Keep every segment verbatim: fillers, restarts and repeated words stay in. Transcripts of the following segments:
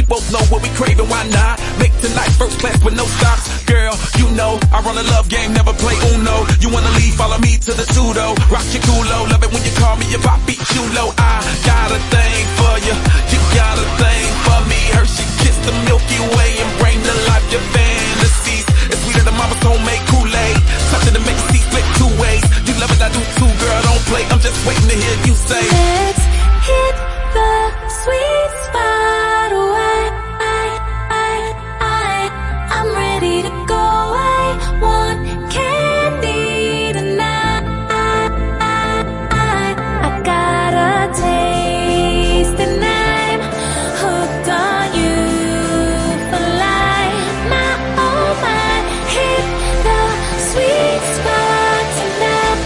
both know what we craving, why not? Make tonight first class with no stops. Girl, you know, I run a love game, never play Uno. You wanna leave, follow me to the pseudo. Rock your culo, love it when you call me if I beat you low. I got a thing for you, you got a thing for me. Hershey kiss the Milky Way and bring to life your fantasies. It's sweeter than mama's homemade Kool-Aid. Something to make the sea split two ways. You love it, I do too, girl, don't play. I'm just waiting to hear you say, let's hit the sweet spot away. I, I, I, I'm ready to go. I want candy tonight. I, I, I got a taste and I'm hooked on you for life. My, oh my, hit the sweet spot tonight.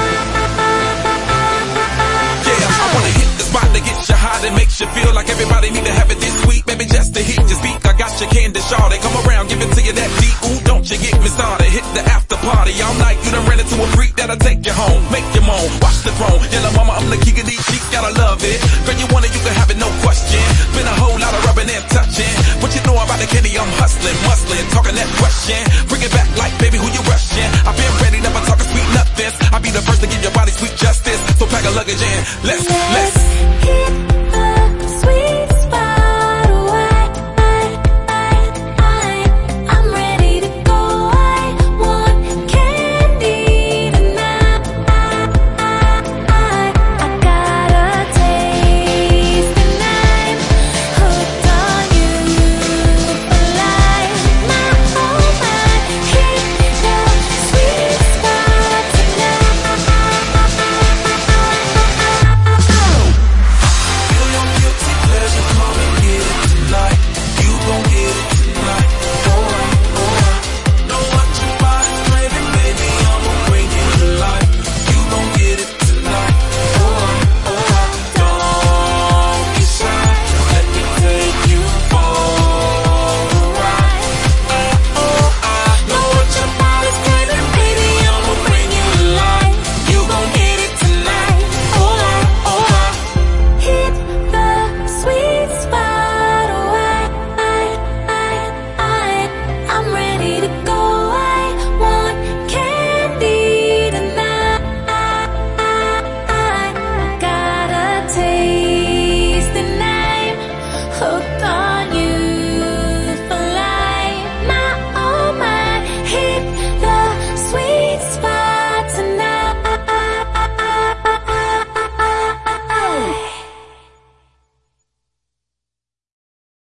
yeah, I wanna hit the spot to get you hot. It makes you feel like everybody need to have it this week. Baby, just to hit your speak, I got your candy shawty. Come around, give it to you that deep. Ooh, don't you get me started. Hit the after party all night. You done ran into a freak that'll take you home, make you moan, watch the throne. Yellow mama, I'm the king of these cheeks, gotta love it. Girl, you want it, you can have it, no question. Been a whole lot of rubbing and touching. What you know about the candy? I'm hustling, muscling, talking that question. Bring it back like, baby, who you rushing? I've been ready, never talking sweet nothings. I'll be the first to give your body sweet justice. So pack a luggage in, let's, let's, let's hit